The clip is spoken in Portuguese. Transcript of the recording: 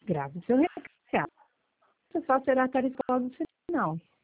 Grave seu recado. Só será até a escola do sinal.